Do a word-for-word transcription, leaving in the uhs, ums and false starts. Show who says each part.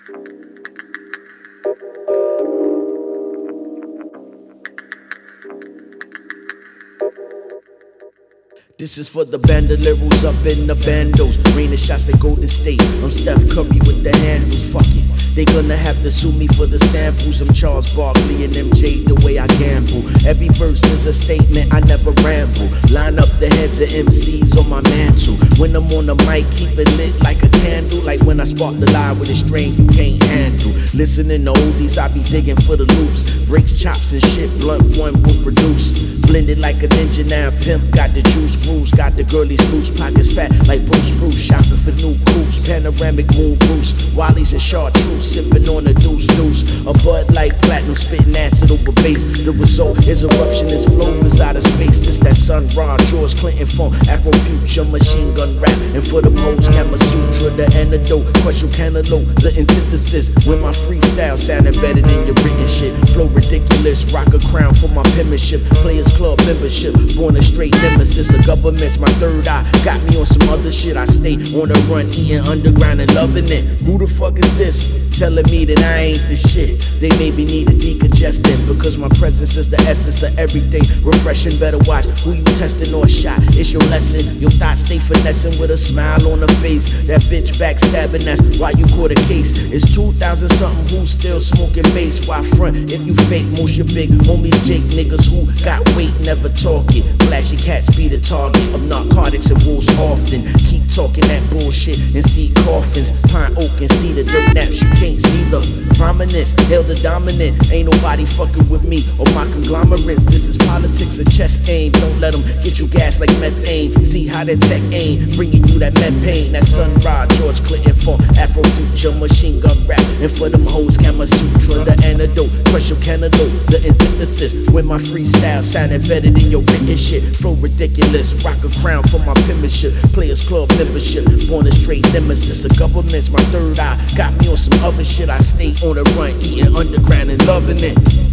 Speaker 1: This is for the bandoleros up in the bandos. Rain of shots like Golden State. I'm Steph Curry with the handles. Fuck it. They gonna have to sue me for the samples. I'm Charles Barkley and M J the way I gamble. Every verse is a statement, I never ramble. Line up the heads of M Cs on my mantle. When I'm on the mic, keep it lit like a candle. Like when I spark the lie with a strain you can't handle. Listening to oldies, I be digging for the loops. Breaks, chops and shit, blunt one will produce. Blended like a ninja now, pimp got the juice, grooves, got the girlies loose, pockets fat like Bruce Bruce, shopping for new coops, panoramic moon Bruce, Wally's and chartreuse, sipping on a deuce deuce, a bud like platinum, spitting acid over bass. The result is eruption, this flow is out of space. This that Sun Ra, George Clinton funk, Afro future, machine gun rap, and for them hoes, Kama Sutra, the antidote, crush your cantaloupe, the antithesis. With my freestyle sounding better than your written shit, flow ridiculous, rock a crown for my penmanship, players club membership, born a straight nemesis. The government's my third eye, got me on some other shit. I stay on the run, eating underground and loving it. Who the fuck is this? Telling me that I ain't the shit. They maybe need a decongestant, because my presence is the essence of everything. Refreshing, better watch who you testing or shot. It's your lesson. Your thoughts stay finessing with a smile on her face. That bitch backstabbing, that's why you caught a case. It's two thousand something who's still smoking bass. Why front if you fake? Most your big homies Jake niggas who got weight, never talk it. Flashy cats be the target of narcotics and wolves often. Keep talking that bullshit and see coffins. Pine oak and see the dirt naps. You can't see the prominence. Hail the dominant. Ain't nobody fucking with me or my conglomerates. This is politics, a chest aim. Don't let them get you gas like methane. See how that tech aim, bringing you that med pain. That Sun Ra, George Clinton funk, Afro future, machine gun rap. And for them hoes, Kama Sutra, the antidote, crush your cantaloupe, the antithesis. With my freestyle sounding better than your written shit. Flow ridiculous, rock a crown for my penmanship. Players club membership, born a straight nemesis. The government's my third eye, got me on some other shit. I stay on the run, eating underground and loving it.